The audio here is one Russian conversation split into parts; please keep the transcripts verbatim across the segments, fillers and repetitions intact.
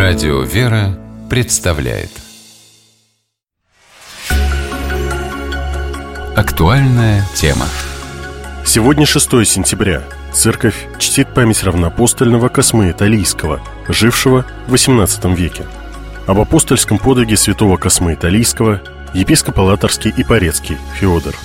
Радио «Вера» представляет актуальная тема. Сегодня шестое сентября. Церковь чтит память равноапостольного Космы Италийского, жившего в восемнадцатом веке. Об апостольском подвиге святого Космы Италийского епископ Алаторский и Порецкий Феодор.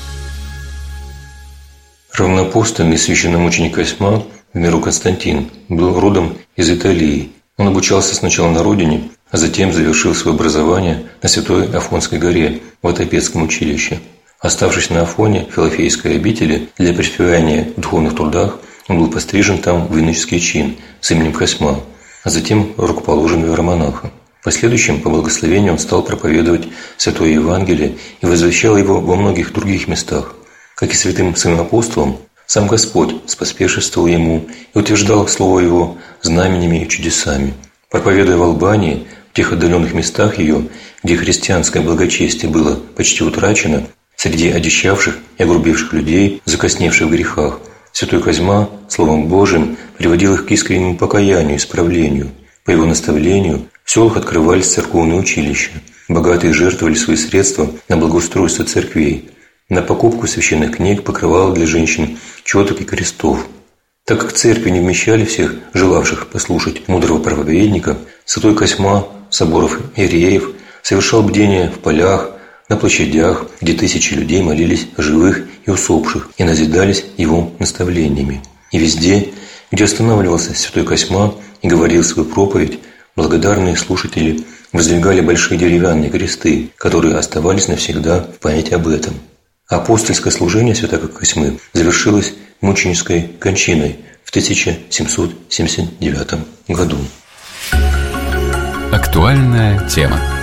Равноапостольный священномученик Косьма, в меру Константин, был родом из Италии. Он обучался сначала на родине, а затем завершил свое образование на Святой Афонской горе в Отопецком училище. Оставшись на Афоне, Филофейской обители, для преуспевания в духовных трудах, он был пострижен там в иноческий чин с именем Косьма, а затем рукоположен в иеромонаха. В последующем, по благословению, он стал проповедовать Святое Евангелие и возвещал его во многих других местах. Как и святым своим апостолом, сам Господь споспешествовал ему и утверждал слово его знаменями и чудесами. Проповедуя в Албании, в тех отдаленных местах ее, где христианское благочестие было почти утрачено, среди одичавших и огрубевших людей, закосневших в грехах, святой Козьма Словом Божиим приводил их к искреннему покаянию и исправлению. По его наставлению в селах открывались церковные училища, богатые жертвовали свои средства на благоустройство церквей, на покупку священных книг, покрывал для женщин, четок и крестов. Так как церкви не вмещали всех желавших послушать мудрого проповедника, святой Косьма соборов иереев совершал бдения в полях, на площадях, где тысячи людей молились о живых и усопших и назидались его наставлениями. И везде, где останавливался святой Косьма и говорил свою проповедь, благодарные слушатели воздвигали большие деревянные кресты, которые оставались навсегда в память об этом. Апостольское служение святого Косьмы завершилось мученической кончиной в тысяча семьсот семьдесят девятом году. Актуальная тема.